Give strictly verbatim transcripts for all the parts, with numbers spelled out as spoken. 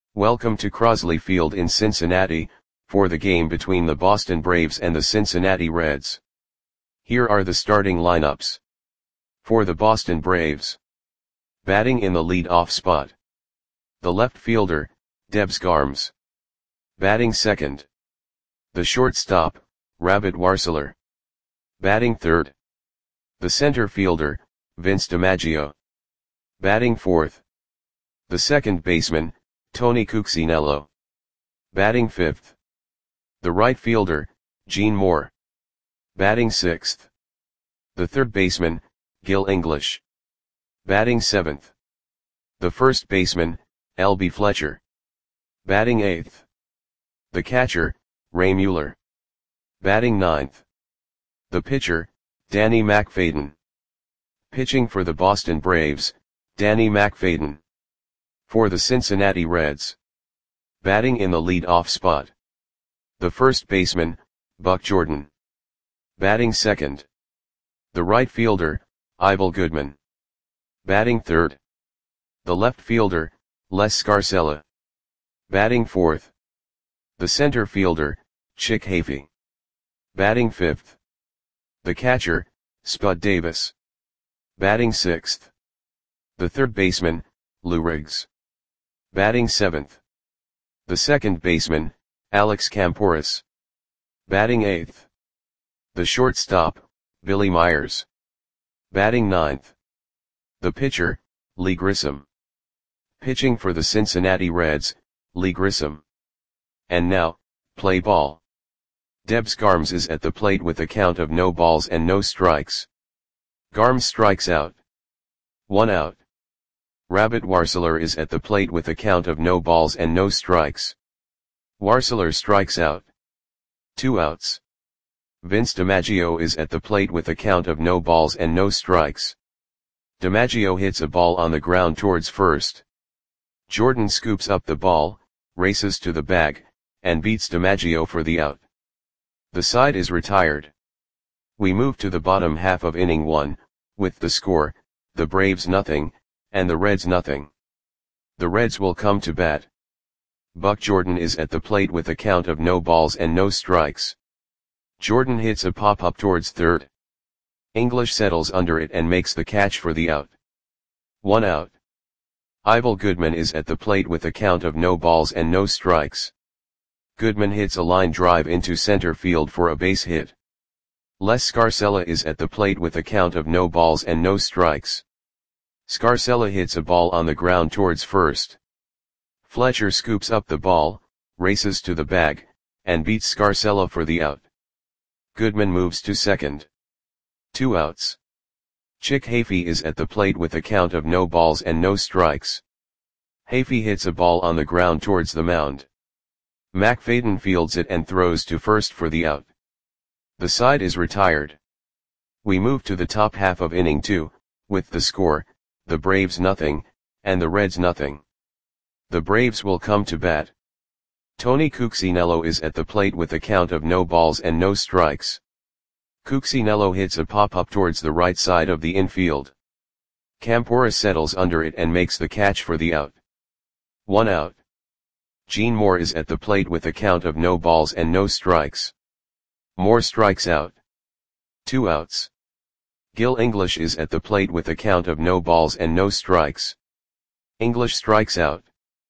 Welcome to Crosley Field in Cincinnati, for the game between the Boston Braves and the Cincinnati Reds. Here are the starting lineups. For the Boston Braves. Batting in the lead-off spot. The left fielder, Debs Garms. Batting second. The shortstop, Rabbit Warseler. Batting third. The center fielder, Vince DiMaggio. Batting fourth. The second baseman, Tony Cuccinello. Batting fifth. The right fielder, Gene Moore. Batting sixth. The third baseman, Gil English. Batting seventh. The first baseman, L B Fletcher. Batting eighth. The catcher, Ray Mueller. Batting ninth. The pitcher, Danny McFadden. Pitching for the Boston Braves, Danny McFadden. For the Cincinnati Reds. Batting in the lead-off spot. The first baseman, Buck Jordan. Batting second. The right fielder, Ivel Goodman. Batting third. The left fielder, Les Scarcella. Batting fourth. The center fielder, Chick Hafey. Batting fifth. The catcher, Spud Davis. Batting sixth. The third baseman, Lou Riggs. Batting seventh. The second baseman, Alex Kamporus. Batting eighth. The shortstop, Billy Myers. Batting ninth. The pitcher, Lee Grissom. Pitching for the Cincinnati Reds, Lee Grissom. And now, play ball. Debs Garms is at the plate with a count of no balls and no strikes. Garms strikes out. One out. Rabbit Warseler is at the plate with a count of no balls and no strikes. Warseler strikes out. Two outs. Vince DiMaggio is at the plate with a count of no balls and no strikes. DiMaggio hits a ball on the ground towards first. Jordan scoops up the ball, races to the bag, and beats DiMaggio for the out. The side is retired. We move to the bottom half of inning one, with the score, the Braves nothing, and the Reds nothing. The Reds will come to bat. Buck Jordan is at the plate with a count of no balls and no strikes. Jordan hits a pop-up towards third. English settles under it and makes the catch for the out. One out. Ivel Goodman is at the plate with a count of no balls and no strikes. Goodman hits a line drive into center field for a base hit. Les Scarcella is at the plate with a count of no balls and no strikes. Scarcella hits a ball on the ground towards first. Fletcher scoops up the ball, races to the bag, and beats Scarcella for the out. Goodman moves to second. Two outs. Chick Hafey is at the plate with a count of no balls and no strikes. Hafey hits a ball on the ground towards the mound. McFadden fields it and throws to first for the out. The side is retired. We move to the top half of inning two, with the score, the Braves nothing, and the Reds nothing. The Braves will come to bat. Tony Cuccinello is at the plate with a count of no balls and no strikes. Cuccinello hits a pop-up towards the right side of the infield. Kamporus settles under it and makes the catch for the out. One out. Gene Moore is at the plate with a count of no balls and no strikes. Moore strikes out. Two outs. Gil English is at the plate with a count of no balls and no strikes. English strikes out.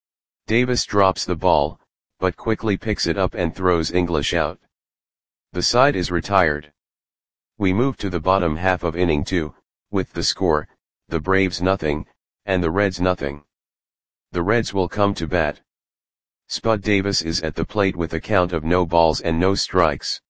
Davis drops the ball, but quickly picks it up and throws English out. The side is retired. We move to the bottom half of inning two, with the score, the Braves nothing, and the Reds nothing. The Reds will come to bat. Spud Davis is at the plate with a count of no balls and no strikes.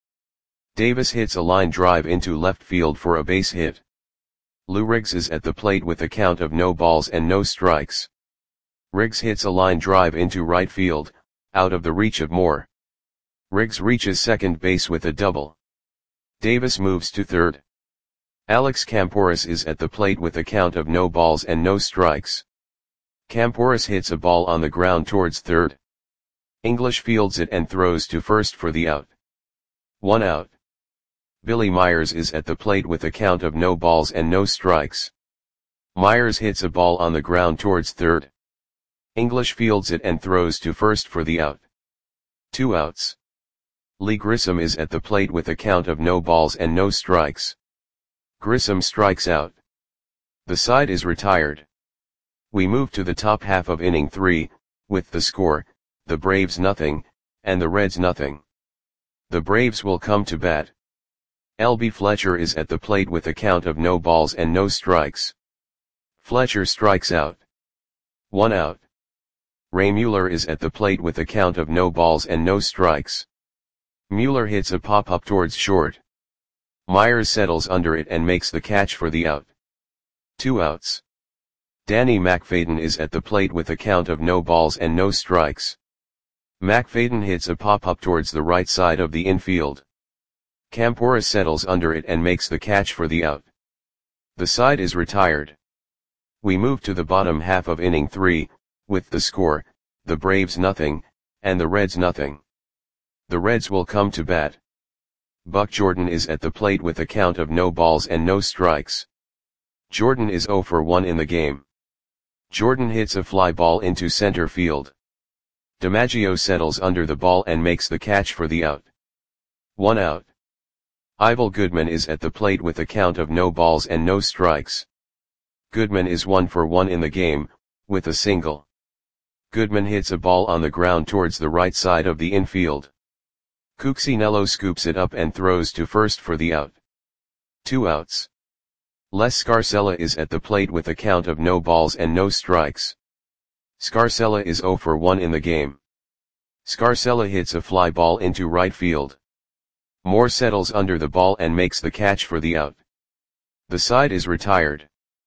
Davis hits a line drive into left field for a base hit. Lou Riggs is at the plate with a count of no balls and no strikes. Riggs hits a line drive into right field, out of the reach of Moore. Riggs reaches second base with a double. Davis moves to third. Alex Kamporus is at the plate with a count of no balls and no strikes. Kamporus hits a ball on the ground towards third. English fields it and throws to first for the out. One out. Billy Myers is at the plate with a count of no balls and no strikes. Myers hits a ball on the ground towards third. English fields it and throws to first for the out. Two outs. Lee Grissom is at the plate with a count of no balls and no strikes. Grissom strikes out. The side is retired. We move to the top half of inning three, with the score, the Braves nothing, and the Reds nothing. The Braves will come to bat. L B Fletcher is at the plate with a count of no balls and no strikes. Fletcher strikes out. One out. Ray Mueller is at the plate with a count of no balls and no strikes. Mueller hits a pop-up towards short. Myers settles under it and makes the catch for the out. Two outs. Danny McFadden is at the plate with a count of no balls and no strikes. McFadden hits a pop-up towards the right side of the infield. Campora settles under it and makes the catch for the out. The side is retired. We move to the bottom half of inning three, with the score, the Braves nothing, and the Reds nothing. The Reds will come to bat. Buck Jordan is at the plate with a count of no balls and no strikes. Jordan is oh for one in the game. Jordan hits a fly ball into center field. DiMaggio settles under the ball and makes the catch for the out. One out. Ivel Goodman is at the plate with a count of no balls and no strikes. Goodman is one for one in the game, with a single. Goodman hits a ball on the ground towards the right side of the infield. Cuccinello scoops it up and throws to first for the out. Two outs. Les Scarcella is at the plate with a count of no balls and no strikes. Scarcella is oh for one in the game. Scarcella hits a fly ball into right field. Moore settles under the ball and makes the catch for the out. The side is retired.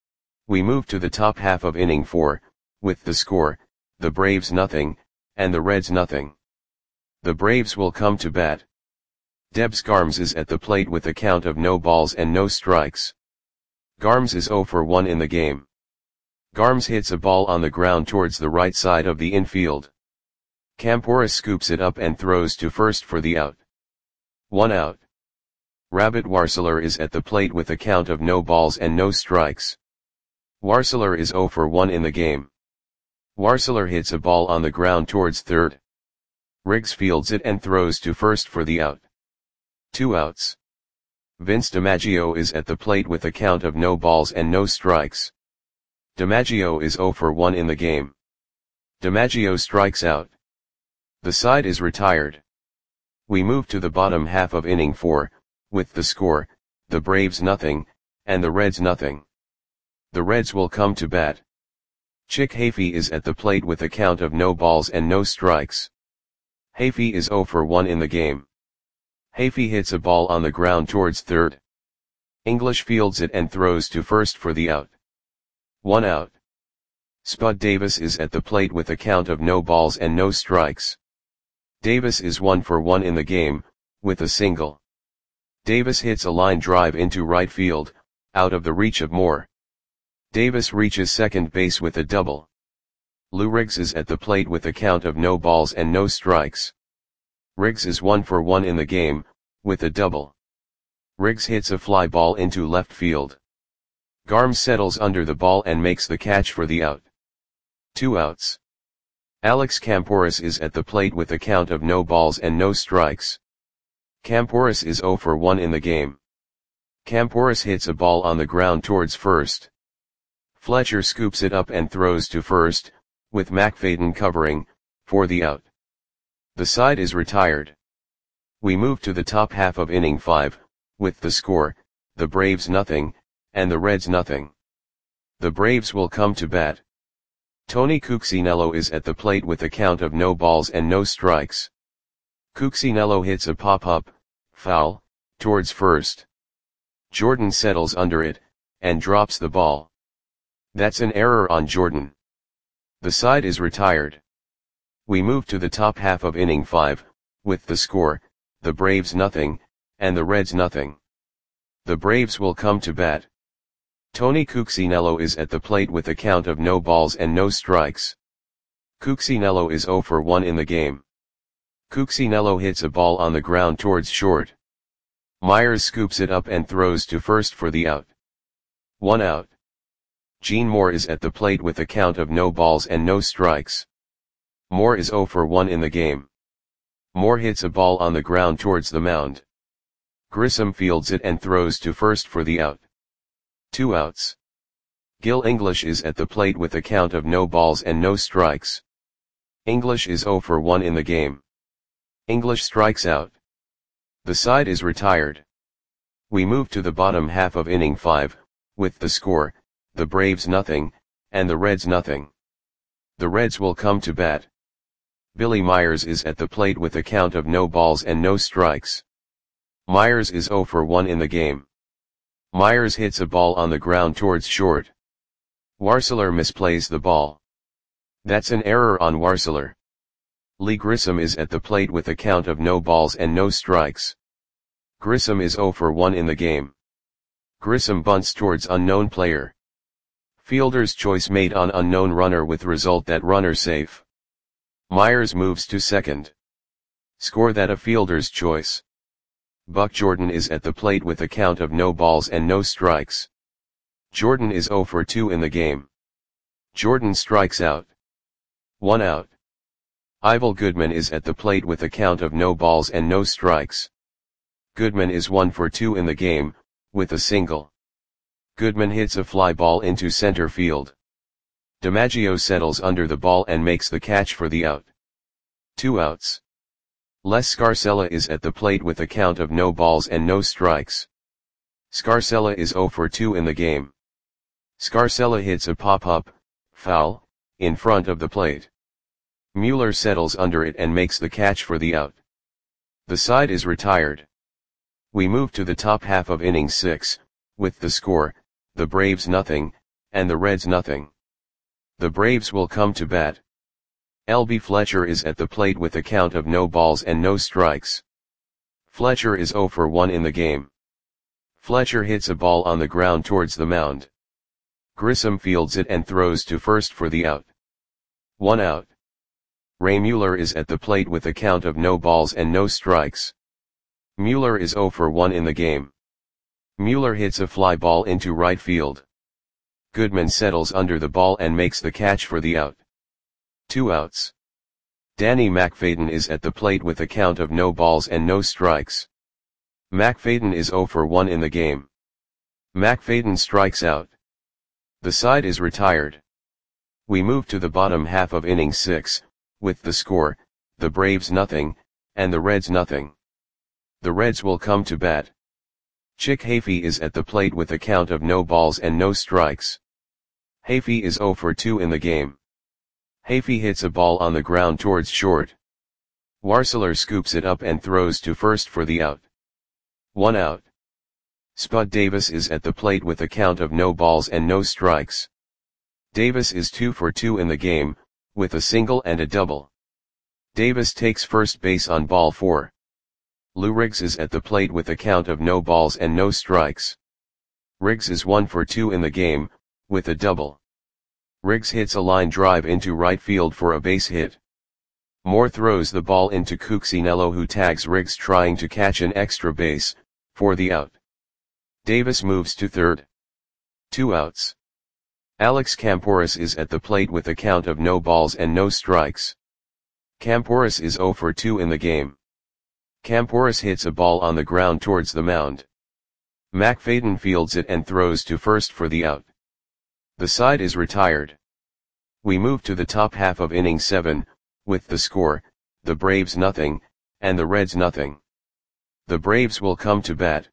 We move to the top half of inning four, with the score, the Braves nothing, and the Reds nothing. The Braves will come to bat. Debs Garms is at the plate with a count of no balls and no strikes. Garms is oh for one in the game. Garms hits a ball on the ground towards the right side of the infield. Campora scoops it up and throws to first for the out. One out. Rabbit Warseler is at the plate with a count of no balls and no strikes. Warseler is oh for one in the game. Warseler hits a ball on the ground towards third. Riggs fields it and throws to first for the out. Two outs. Vince DiMaggio is at the plate with a count of no balls and no strikes. DiMaggio is oh for one in the game. DiMaggio strikes out. The side is retired. We move to the bottom half of inning four, with the score, the Braves nothing, and the Reds nothing. The Reds will come to bat. Chick Hafey is at the plate with a count of no balls and no strikes. Hafey is oh for one in the game. Hafey hits a ball on the ground towards third. English fields it and throws to first for the out. One out. Spud Davis is at the plate with a count of no balls and no strikes. Davis is one for one in the game, with a single. Davis hits a line drive into right field, out of the reach of Moore. Davis reaches second base with a double. Lou Riggs is at the plate with a count of no balls and no strikes. Riggs is one for one in the game, with a double. Riggs hits a fly ball into left field. Garms settles under the ball and makes the catch for the out. Two outs. Alex Camporis is at the plate with a count of no balls and no strikes. Camporis is oh for one in the game. Camporis hits a ball on the ground towards first. Fletcher scoops it up and throws to first, with McFadden covering, for the out. The side is retired. We move to the top half of inning five, with the score, the Braves nothing, and the Reds nothing. The Braves will come to bat. Tony Cuccinello is at the plate with a count of no balls and no strikes. Cuccinello hits a pop-up, foul, towards first. Jordan settles under it, and drops the ball. That's an error on Jordan. The side is retired. We move to the top half of inning five, with the score, the Braves nothing, and the Reds nothing. The Braves will come to bat. Tony Cuccinello is at the plate with a count of no balls and no strikes. Cuccinello is oh for one in the game. Cuccinello hits a ball on the ground towards short. Myers scoops it up and throws to first for the out. One out. Gene Moore is at the plate with a count of no balls and no strikes. Moore is zero for one in the game. Moore hits a ball on the ground towards the mound. Grissom fields it and throws to first for the out. Two outs. Gil English is at the plate with a count of no balls and no strikes. English is zero for one in the game. English strikes out. The side is retired. We move to the bottom half of inning five, with the score, the Braves nothing, and the Reds nothing. The Reds will come to bat. Billy Myers is at the plate with a count of no balls and no strikes. Myers is zero for one in the game. Myers hits a ball on the ground towards short. Warseler misplays the ball. That's an error on Warseler. Lee Grissom is at the plate with a count of no balls and no strikes. Grissom is zero for one in the game. Grissom bunts towards unknown player. Fielder's choice made on unknown runner with result that runner safe. Myers moves to second. Score that a fielder's choice. Buck Jordan is at the plate with a count of no balls and no strikes. Jordan is zero for two in the game. Jordan strikes out. One out. Ivel Goodman is at the plate with a count of no balls and no strikes. Goodman is one for two in the game, with a single. Goodman hits a fly ball into center field. DiMaggio settles under the ball and makes the catch for the out. Two outs. Les Scarcella is at the plate with a count of no balls and no strikes. Scarcella is zero for two in the game. Scarcella hits a pop-up, foul, in front of the plate. Mueller settles under it and makes the catch for the out. The side is retired. We move to the top half of inning six, with the score, the Braves nothing, and the Reds nothing. The Braves will come to bat. L B Fletcher is at the plate with a count of no balls and no strikes. Fletcher is zero for one in the game. Fletcher hits a ball on the ground towards the mound. Grissom fields it and throws to first for the out. One out. Ray Mueller is at the plate with a count of no balls and no strikes. Mueller is zero for one in the game. Mueller hits a fly ball into right field. Goodman settles under the ball and makes the catch for the out. Two outs. Danny McFadden is at the plate with a count of no balls and no strikes. McFadden is zero for one in the game. McFadden strikes out. The side is retired. We move to the bottom half of inning six, with the score, the Braves nothing, and the Reds nothing. The Reds will come to bat. Chick Hafey is at the plate with a count of no balls and no strikes. Hafey is zero for two in the game. Hafey hits a ball on the ground towards short. Warseler scoops it up and throws to first for the out. One out. Spud Davis is at the plate with a count of no balls and no strikes. Davis is two for two in the game, with a single and a double. Davis takes first base on ball four. Lou Riggs is at the plate with a count of no balls and no strikes. Riggs is one for two in the game, with a double. Riggs hits a line drive into right field for a base hit. Moore throws the ball into Cuccinello, who tags Riggs trying to catch an extra base, for the out. Davis moves to third. Two outs. Alex Camporis is at the plate with a count of no balls and no strikes. Camporis is zero for two in the game. Camporis hits a ball on the ground towards the mound. McFadden fields it and throws to first for the out. The side is retired. We move to the top half of inning seven, with the score, the Braves nothing, and the Reds nothing. The Braves will come to bat.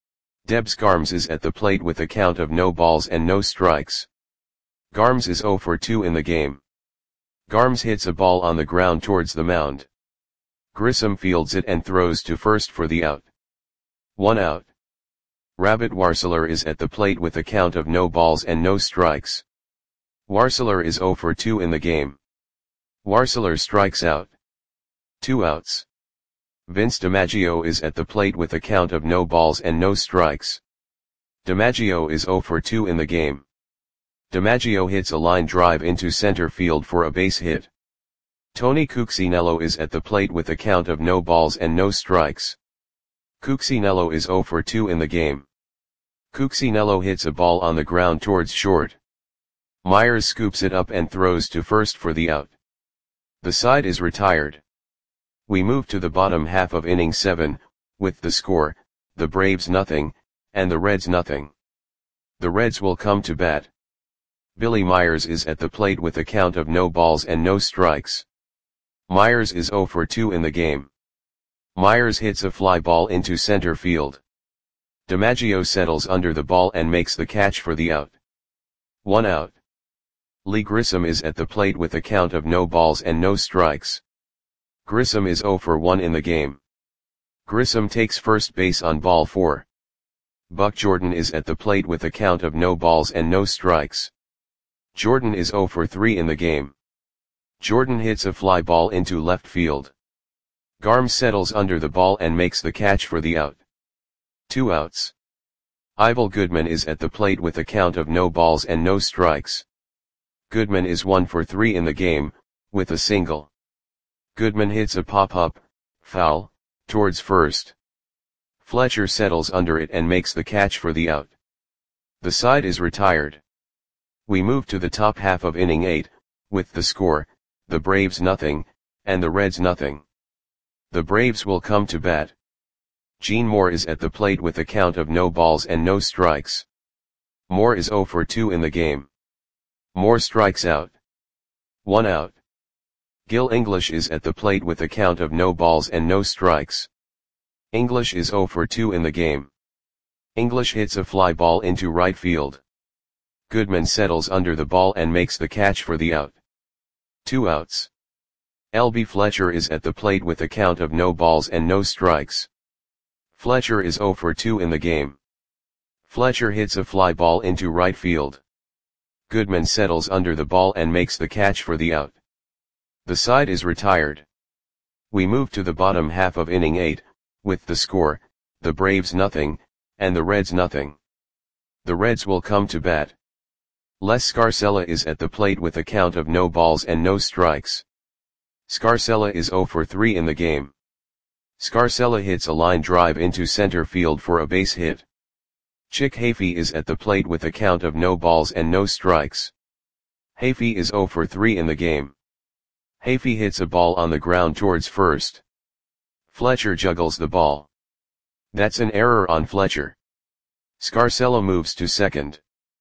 Debs Garms is at the plate with a count of no balls and no strikes. Garms is zero for two in the game. Garms hits a ball on the ground towards the mound. Grissom fields it and throws to first for the out. One out. Rabbit Warseler is at the plate with a count of no balls and no strikes. Warseler is zero for two in the game. Warseler strikes out. Two outs. Vince DiMaggio is at the plate with a count of no balls and no strikes. DiMaggio is zero for two in the game. DiMaggio hits a line drive into center field for a base hit. Tony Cuccinello is at the plate with a count of no balls and no strikes. Cuccinello is zero for two in the game. Cuccinello hits a ball on the ground towards short. Myers scoops it up and throws to first for the out. The side is retired. We move to the bottom half of inning seven, with the score, the Braves nothing, and the Reds nothing. The Reds will come to bat. Billy Myers is at the plate with a count of no balls and no strikes. Myers is oh for two in the game. Myers hits a fly ball into center field. DiMaggio settles under the ball and makes the catch for the out. One out. Lee Grissom is at the plate with a count of no balls and no strikes. Grissom is oh for one in the game. Grissom takes first base on ball four. Buck Jordan is at the plate with a count of no balls and no strikes. Jordan is oh for three in the game. Jordan hits a fly ball into left field. Garm settles under the ball and makes the catch for the out. Two outs. Ivel Goodman is at the plate with a count of no balls and no strikes. Goodman is one for three in the game, with a single. Goodman hits a pop-up, foul, towards first. Fletcher settles under it and makes the catch for the out. The side is retired. We move to the top half of inning eight, with the score, the Braves nothing, and the Reds nothing. The Braves will come to bat. Gene Moore is at the plate with a count of no balls and no strikes. Moore is oh for two in the game. Moore strikes out. One out. Gil English is at the plate with a count of no balls and no strikes. English is oh for two in the game. English hits a fly ball into right field. Goodman settles under the ball and makes the catch for the out. Two outs. L B Fletcher is at the plate with a count of no balls and no strikes. Fletcher is oh for two in the game. Fletcher hits a fly ball into right field. Goodman settles under the ball and makes the catch for the out. The side is retired. We move to the bottom half of inning eight, with the score, the Braves nothing, and the Reds nothing. The Reds will come to bat. Les Scarcella is at the plate with a count of no balls and no strikes. Scarcella is oh for three in the game. Scarcella hits a line drive into center field for a base hit. Chick Hafey is at the plate with a count of no balls and no strikes. Hafey is oh for three in the game. Hafey hits a ball on the ground towards first. Fletcher juggles the ball. That's an error on Fletcher. Scarcella moves to second.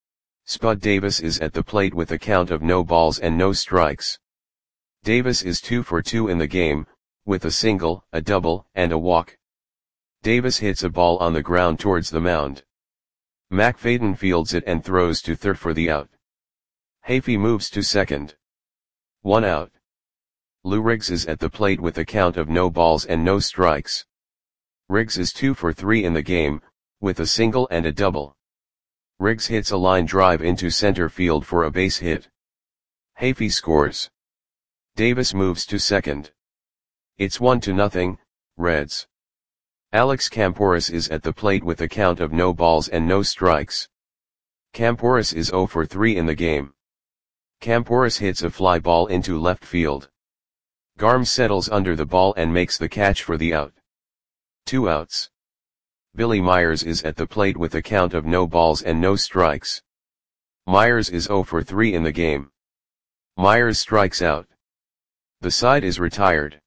Spud Davis is at the plate with a count of no balls and no strikes. Davis is two for two in the game, with a single, a double, and a walk. Davis hits a ball on the ground towards the mound. McFadden fields it and throws to third for the out. Hafey moves to second. One out. Lou Riggs is at the plate with a count of no balls and no strikes. Riggs is two for three in the game, with a single and a double. Riggs hits a line drive into center field for a base hit. Hafey scores. Davis moves to second. It's one to nothing, Reds. Alex Camporis is at the plate with a count of no balls and no strikes. Camporis is oh for three in the game. Camporis hits a fly ball into left field. Garm settles under the ball and makes the catch for the out. Two outs. Billy Myers is at the plate with a count of no balls and no strikes. Myers is oh for three in the game. Myers strikes out. The side is retired.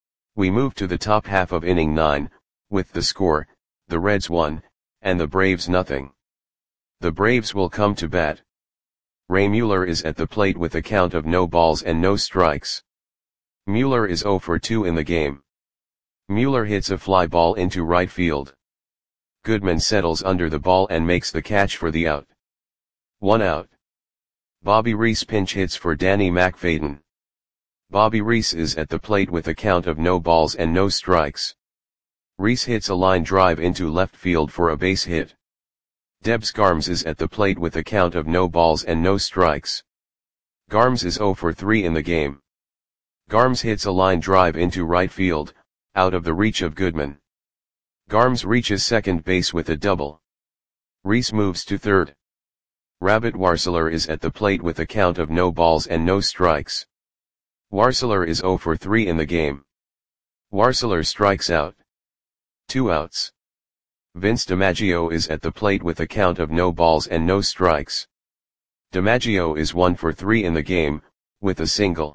We move to the top half of inning nine, with the score, the Reds one, and the Braves nothing. The Braves will come to bat. Ray Mueller is at the plate with a count of no balls and no strikes. Mueller is oh for two in the game. Mueller hits a fly ball into right field. Goodman settles under the ball and makes the catch for the out. One out. Bobby Reese pinch hits for Danny McFadden. Bobby Reese is at the plate with a count of no balls and no strikes. Reese hits a line drive into left field for a base hit. Debs Garms is at the plate with a count of no balls and no strikes. Garms is oh for three in the game. Garms hits a line drive into right field, out of the reach of Goodman. Garms reaches second base with a double. Reese moves to third. Rabbit Warseler is at the plate with a count of no balls and no strikes. Warseler is oh for three in the game. Warseler strikes out. Two outs. Vince DiMaggio is at the plate with a count of no balls and no strikes. DiMaggio is one for three in the game, with a single.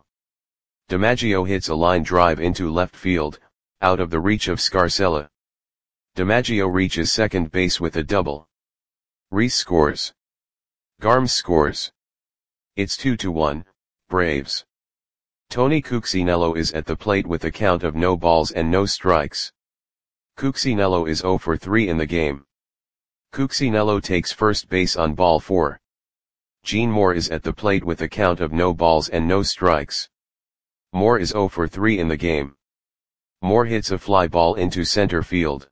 DiMaggio hits a line drive into left field, out of the reach of Scarcella. DiMaggio reaches second base with a double. Rhys scores. Garmes scores. It's two to one, Braves. Tony Cuccinello is at the plate with a count of no balls and no strikes. Cuccinello is zero for three in the game. Cuccinello takes first base on ball four. Gene Moore is at the plate with a count of no balls and no strikes. Moore is zero for three in the game. Moore hits a fly ball into center field.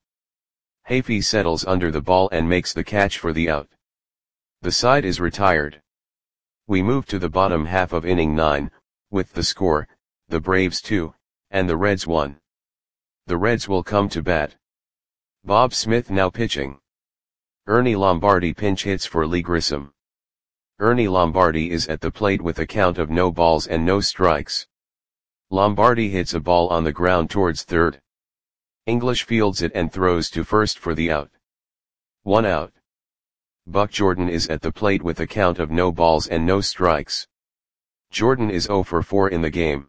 Hafey settles under the ball and makes the catch for the out. The side is retired. We move to the bottom half of inning nine, with the score, the Braves two, and the Reds one. The Reds will come to bat. Bob Smith now pitching. Ernie Lombardi pinch hits for Lee Grissom. Ernie Lombardi is at the plate with a count of no balls and no strikes. Lombardi hits a ball on the ground towards third. English fields it and throws to first for the out. One out. Buck Jordan is at the plate with a count of no balls and no strikes. Jordan is zero for four in the game.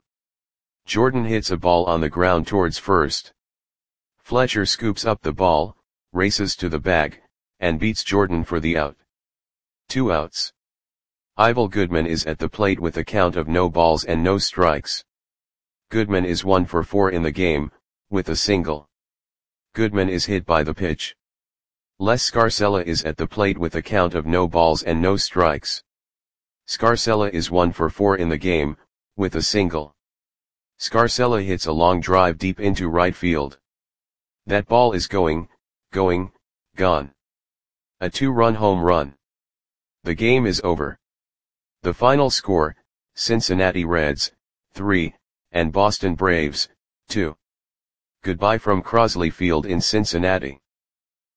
Jordan hits a ball on the ground towards first. Fletcher scoops up the ball, races to the bag, and beats Jordan for the out. Two outs. Ivel Goodman is at the plate with a count of no balls and no strikes. Goodman is one for four in the game, with a single. Goodman is hit by the pitch. Les Scarcella is at the plate with a count of no balls and no strikes. Scarcella is one for four in the game, with a single. Scarcella hits a long drive deep into right field. That ball is going, going, gone. A two-run home run. The game is over. The final score, Cincinnati Reds, three, and Boston Braves, two. Goodbye from Crosley Field in Cincinnati.